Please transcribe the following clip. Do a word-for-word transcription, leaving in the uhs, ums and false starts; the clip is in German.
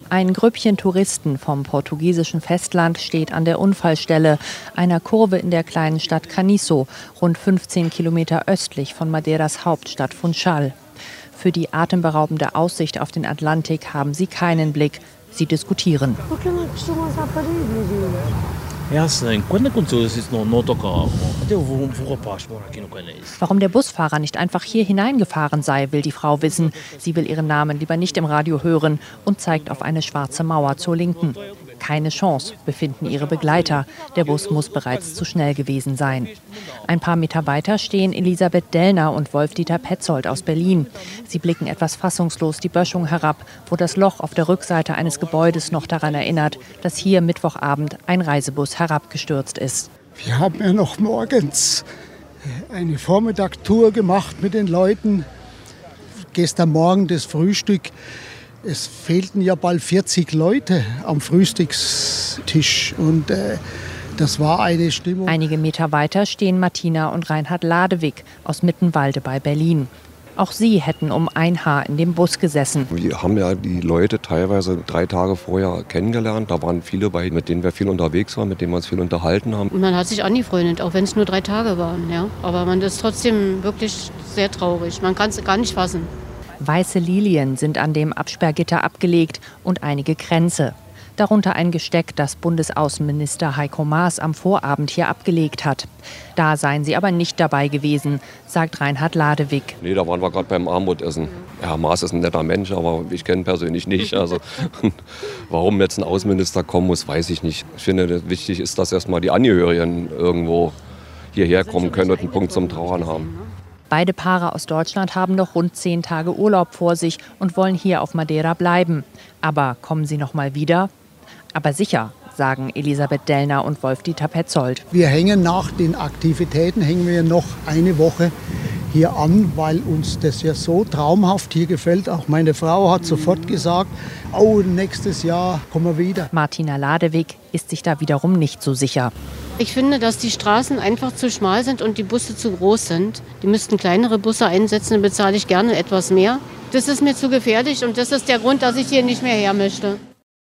Ein Grüppchen Touristen vom portugiesischen Festland steht an der Unfallstelle, einer Kurve in der kleinen Stadt Caniço, rund fünfzehn Kilometer östlich von Madeiras Hauptstadt Funchal. Für die atemberaubende Aussicht auf den Atlantik haben sie keinen Blick. Sie diskutieren. Warum der Busfahrer nicht einfach hier hineingefahren sei, will die Frau wissen. Sie will ihren Namen lieber nicht im Radio hören und zeigt auf eine schwarze Mauer zur Linken. Keine Chance, befinden ihre Begleiter. Der Bus muss bereits zu schnell gewesen sein. Ein paar Meter weiter stehen Elisabeth Dellner und Wolf-Dieter Petzold aus Berlin. Sie blicken etwas fassungslos die Böschung herab, wo das Loch auf der Rückseite eines Gebäudes noch daran erinnert, dass hier Mittwochabend ein Reisebus herabgestürzt ist. Wir haben ja noch morgens eine Vormittagstour gemacht mit den Leuten. Gestern Morgen das Frühstück. Es fehlten ja bald vierzig Leute am Frühstückstisch und äh, das war eine Stimmung. Einige Meter weiter stehen Martina und Reinhard Ladewig aus Mittenwalde bei Berlin. Auch sie hätten um ein Haar in dem Bus gesessen. Wir haben ja die Leute teilweise drei Tage vorher kennengelernt. Da waren viele bei, mit denen wir viel unterwegs waren, mit denen wir uns viel unterhalten haben. Und man hat sich angefreundet, auch wenn es nur drei Tage waren. Ja? Aber man ist trotzdem wirklich sehr traurig. Man kann es gar nicht fassen. Weiße Lilien sind an dem Absperrgitter abgelegt und einige Kränze. Darunter ein Gesteck, das Bundesaußenminister Heiko Maas am Vorabend hier abgelegt hat. Da seien sie aber nicht dabei gewesen, sagt Reinhard Ladewig. Nee, da waren wir gerade beim Armutessen. Ja, Maas ist ein netter Mensch, aber ich kenne ihn persönlich nicht. Also, warum jetzt ein Außenminister kommen muss, weiß ich nicht. Ich finde, wichtig ist, dass erstmal die Angehörigen irgendwo hierher kommen können und einen Punkt zum Trauern haben. Beide Paare aus Deutschland haben noch rund zehn Tage Urlaub vor sich und wollen hier auf Madeira bleiben. Aber kommen sie noch mal wieder? Aber sicher, sagen Elisabeth Dellner und Wolf-Dieter Petzold. Wir hängen nach den Aktivitäten, hängen wir noch eine Woche hier an, weil uns das ja so traumhaft hier gefällt. Auch meine Frau hat sofort gesagt, oh, nächstes Jahr kommen wir wieder. Martina Ladewig ist sich da wiederum nicht so sicher. Ich finde, dass die Straßen einfach zu schmal sind und die Busse zu groß sind. Die müssten kleinere Busse einsetzen, dann bezahle ich gerne etwas mehr. Das ist mir zu gefährlich und das ist der Grund, dass ich hier nicht mehr her möchte.